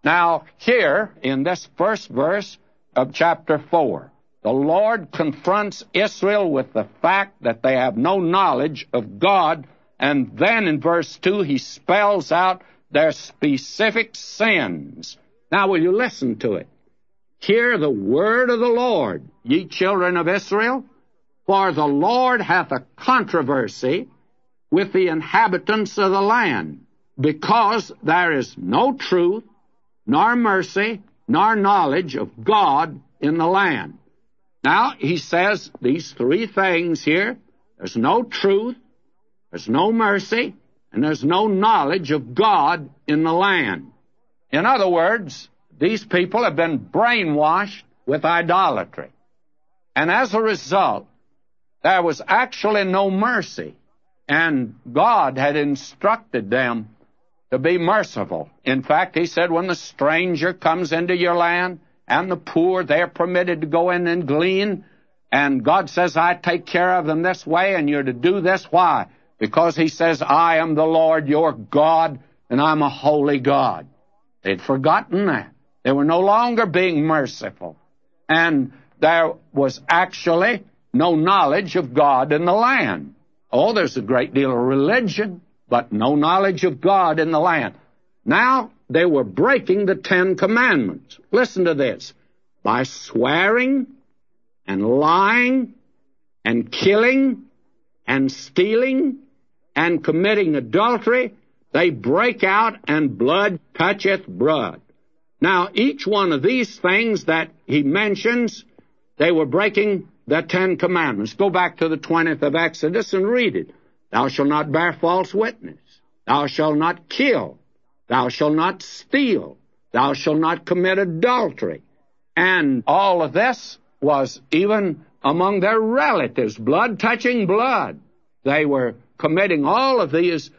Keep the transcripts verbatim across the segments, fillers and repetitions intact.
Now, here in this first verse of chapter four, the Lord confronts Israel with the fact that they have no knowledge of God, and then in verse two he spells out their specific sins. Now, will you listen to it? Hear the word of the Lord, ye children of Israel, for the Lord hath a controversy with the inhabitants of the land, because there is no truth, nor mercy, nor knowledge of God in the land. Now, he says these three things here. There's no truth, there's no mercy, and there's no knowledge of God in the land. In other words, these people have been brainwashed with idolatry. And as a result, there was actually no mercy. And God had instructed them to be merciful. In fact, he said, when the stranger comes into your land and the poor, they're permitted to go in and glean. And God says, I take care of them this way, and you're to do this. Why? Because he says, I am the Lord your God, and I'm a holy God. They'd forgotten that. They were no longer being merciful. And there was actually no knowledge of God in the land. Oh, there's a great deal of religion, but no knowledge of God in the land. Now, they were breaking the Ten Commandments. Listen to this. By swearing and lying and killing and stealing and committing adultery, they break out, and blood toucheth blood. Now, each one of these things that he mentions, they were breaking the Ten Commandments. Go back to the twentieth of Exodus and read it. Thou shalt not bear false witness. Thou shalt not kill. Thou shalt not steal. Thou shalt not commit adultery. And all of this was even among their relatives, blood touching blood. They were committing all of these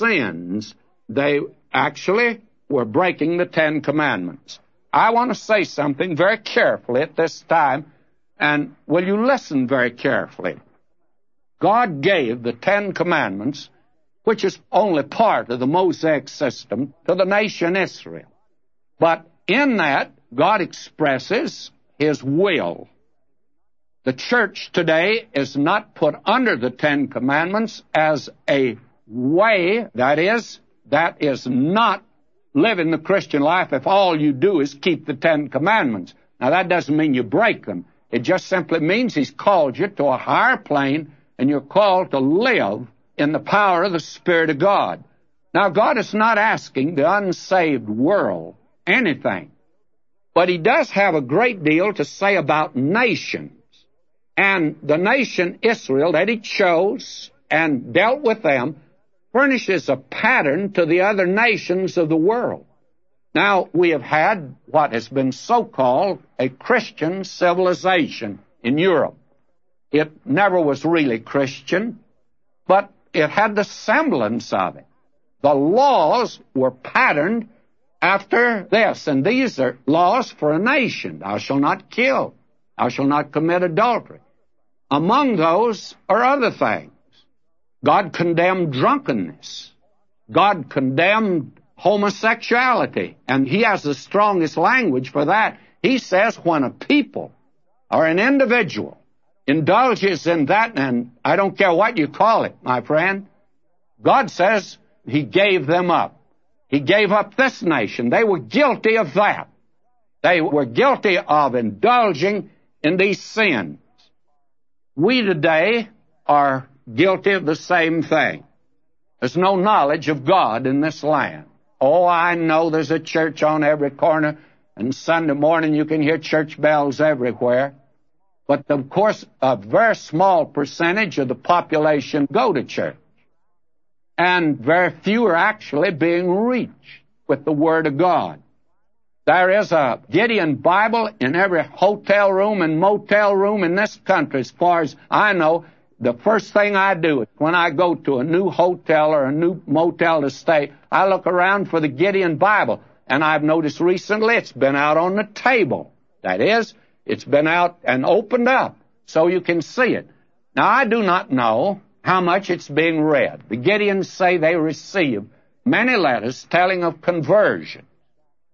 sins. They actually were breaking the Ten Commandments. I want to say something very carefully at this time, and will you listen very carefully? God gave the Ten Commandments, which is only part of the Mosaic system, to the nation Israel. But in that, God expresses his will. The church today is not put under the Ten Commandments as a way, that is, that is not living the Christian life if all you do is keep the Ten Commandments. Now, that doesn't mean you break them. It just simply means he's called you to a higher plane, and you're called to live in the power of the Spirit of God. Now, God is not asking the unsaved world anything, but he does have a great deal to say about nations. And the nation Israel that he chose and dealt with them furnishes a pattern to the other nations of the world. Now, we have had what has been so-called a Christian civilization in Europe. It never was really Christian, but it had the semblance of it. The laws were patterned after this, and these are laws for a nation. Thou shalt not kill. Thou shalt not commit adultery. Among those are other things. God condemned drunkenness. God condemned homosexuality, and he has the strongest language for that. He says when a people or an individual indulges in that, and I don't care what you call it, my friend, God says he gave them up. He gave up this nation. They were guilty of that. They were guilty of indulging in these sins. We today are guilty of the same thing. There's no knowledge of God in this land. Oh, I know there's a church on every corner, and Sunday morning you can hear church bells everywhere. But, of course, a very small percentage of the population go to church. And very few are actually being reached with the Word of God. There is a Gideon Bible in every hotel room and motel room in this country. As far as I know, the first thing I do is when I go to a new hotel or a new motel to stay, I look around for the Gideon Bible. And I've noticed recently it's been out on the table. That is, it's been out and opened up so you can see it. Now, I do not know how much it's being read. The Gideons say they receive many letters telling of conversion.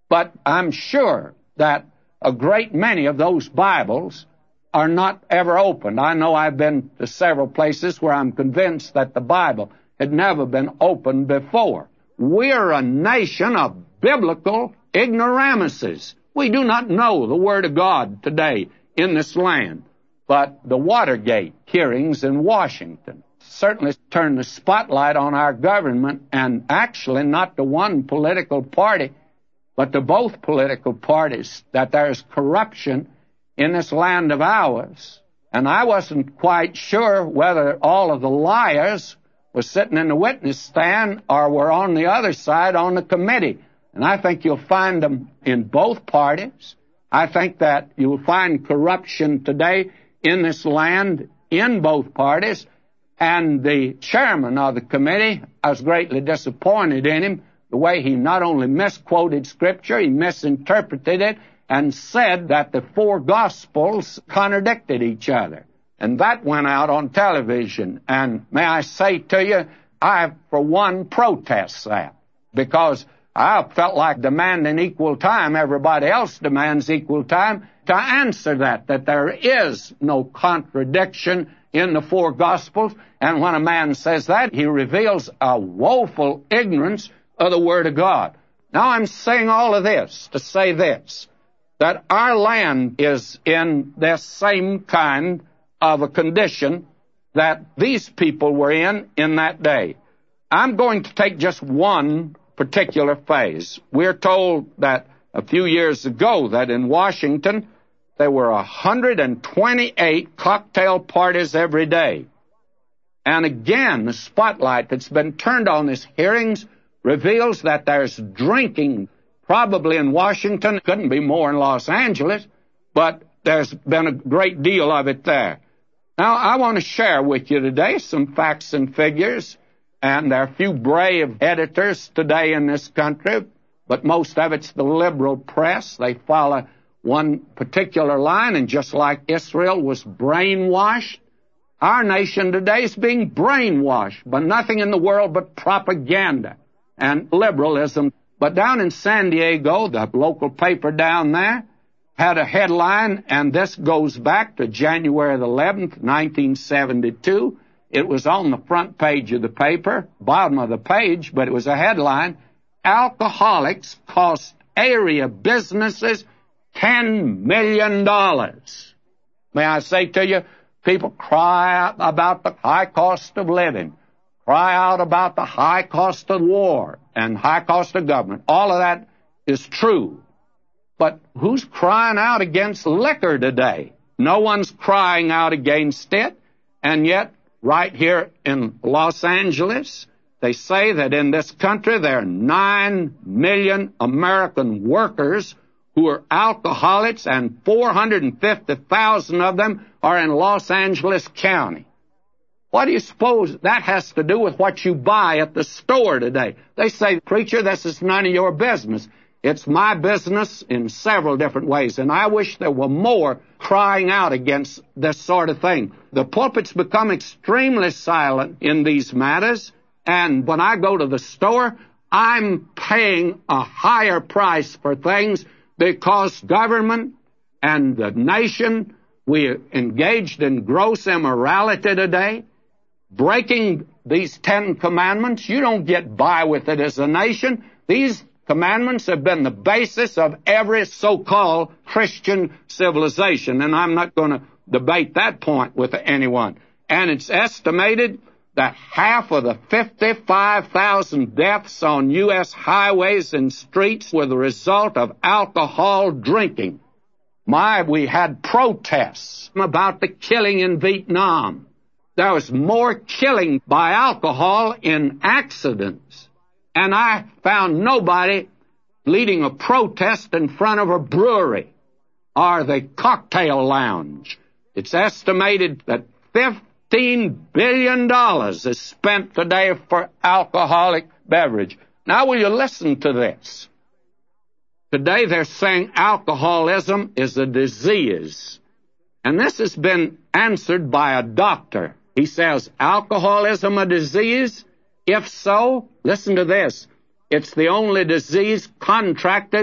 But I'm sure that a great many of those Bibles are not ever opened. I know I've been to several places where I'm convinced that the Bible had never been opened before. We're a nation of biblical ignoramuses. We do not know the Word of God today in this land. But the Watergate hearings in Washington certainly turned the spotlight on our government, and actually not to one political party, but to both political parties, that there's corruption in this land of ours. And I wasn't quite sure whether all of the liars were sitting in the witness stand or were on the other side on the committee. And I think you'll find them in both parties. I think that you'll find corruption today in this land in both parties. And the chairman of the committee, I was greatly disappointed in him, the way he not only misquoted Scripture, he misinterpreted it and said that the four Gospels contradicted each other. And that went out on television. And may I say to you, I, for one, protest that, because I felt like demanding equal time. Everybody else demands equal time to answer that, that there is no contradiction in the four Gospels. And when a man says that, he reveals a woeful ignorance of the Word of God. Now, I'm saying all of this to say this, that our land is in this same kind of a condition that these people were in in that day. I'm going to take just one particular phase. We're told that a few years ago that in Washington there were one hundred twenty-eight cocktail parties every day. And again, the spotlight that's been turned on these hearings reveals that there's drinking probably in Washington. It couldn't be more in Los Angeles, but there's been a great deal of it there. Now, I want to share with you today some facts and figures, and there are a few brave editors today in this country, but most of it's the liberal press. They follow one particular line, and just like Israel was brainwashed, our nation today is being brainwashed by nothing in the world but propaganda and liberalism. But down in San Diego, the local paper down there had a headline, and this goes back to January the eleventh, nineteen seventy-two. It was on the front page of the paper, bottom of the page, but it was a headline: Alcoholics cost area businesses ten million dollars. May I say to you, people cry out about the high cost of living, cry out about the high cost of war and high cost of government. All of that is true. But who's crying out against liquor today? No one's crying out against it. And yet, right here in Los Angeles, they say that in this country there are nine million American workers who are alcoholics, and four hundred fifty thousand of them are in Los Angeles County. What do you suppose that has to do with what you buy at the store today? They say, preacher, this is none of your business. It's my business in several different ways, and I wish there were more crying out against this sort of thing. The pulpit's become extremely silent in these matters, and when I go to the store, I'm paying a higher price for things because government and the nation, we're engaged in gross immorality today, breaking these Ten Commandments. You don't get by with it as a nation. These commandments have been the basis of every so-called Christian civilization, and I'm not going to debate that point with anyone. And it's estimated that half of the fifty-five thousand deaths on U S highways and streets were the result of alcohol drinking. My, we had protests about the killing in Vietnam. There was more killing by alcohol in accidents. And I found nobody leading a protest in front of a brewery or the cocktail lounge. It's estimated that fifteen billion dollars is spent today for alcoholic beverage. Now, will you listen to this? Today they're saying alcoholism is a disease. And this has been answered by a doctor. He says, alcoholism a disease? If so, listen to this. It's the only disease contracted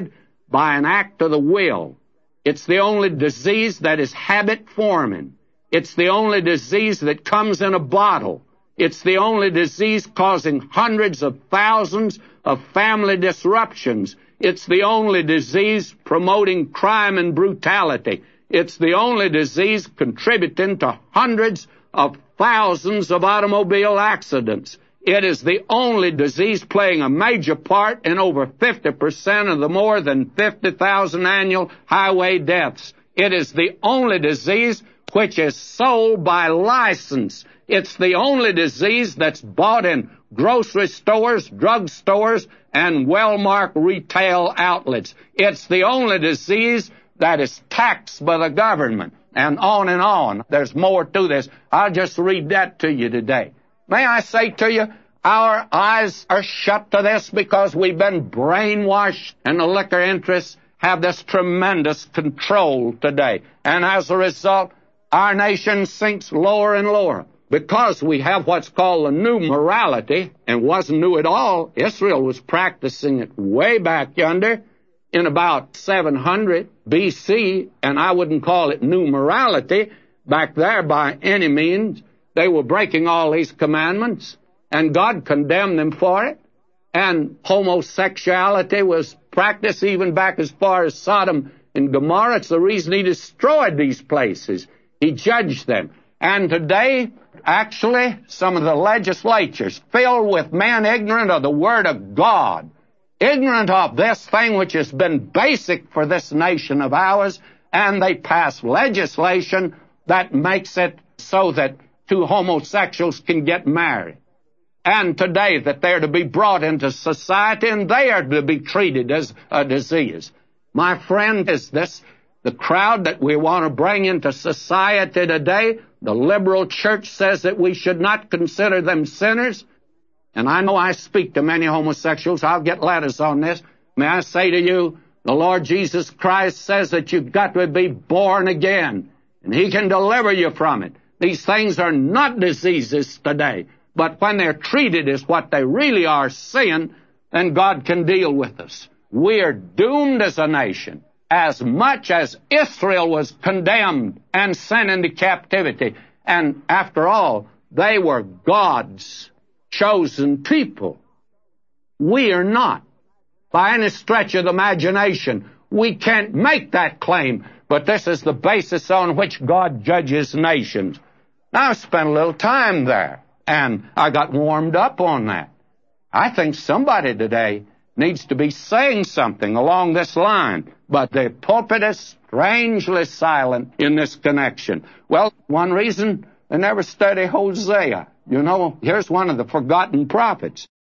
by an act of the will. It's the only disease that is habit-forming. It's the only disease that comes in a bottle. It's the only disease causing hundreds of thousands of family disruptions. It's the only disease promoting crime and brutality. It's the only disease contributing to hundreds of thousands of automobile accidents. It is the only disease playing a major part in over fifty percent of the more than fifty thousand annual highway deaths. It is the only disease which is sold by license. It's the only disease that's bought in grocery stores, drug stores, and well-marked retail outlets. It's the only disease that is taxed by the government, and on and on. There's more to this. I'll just read that to you today. May I say to you, our eyes are shut to this because we've been brainwashed, and the liquor interests have this tremendous control today. And as a result, our nation sinks lower and lower because we have what's called the new morality, and wasn't new at all. Israel was practicing it way back yonder in about seven hundred B C, and I wouldn't call it new morality back there by any means. They were breaking all these commandments, and God condemned them for it. And homosexuality was practiced even back as far as Sodom and Gomorrah. It's the reason he destroyed these places. He judged them. And today, actually, some of the legislatures filled with men ignorant of the Word of God, ignorant of this thing which has been basic for this nation of ours, and they pass legislation that makes it so that two homosexuals can get married. And today that they're to be brought into society and they are to be treated as a disease. My friend, is this the crowd that we want to bring into society today? The liberal church says that we should not consider them sinners. And I know I speak to many homosexuals. I'll get letters on this. May I say to you, the Lord Jesus Christ says that you've got to be born again, and He can deliver you from it. These things are not diseases today, but when they're treated as what they really are, sin, then God can deal with us. We're doomed as a nation, as much as Israel was condemned and sent into captivity. And after all, they were God's chosen people. We are not. By any stretch of the imagination, we can't make that claim, but this is the basis on which God judges nations. Now, I spent a little time there, and I got warmed up on that. I think somebody today needs to be saying something along this line, but the pulpit is strangely silent in this connection. Well, one reason, they never study Hosea. You know, here's one of the forgotten prophets.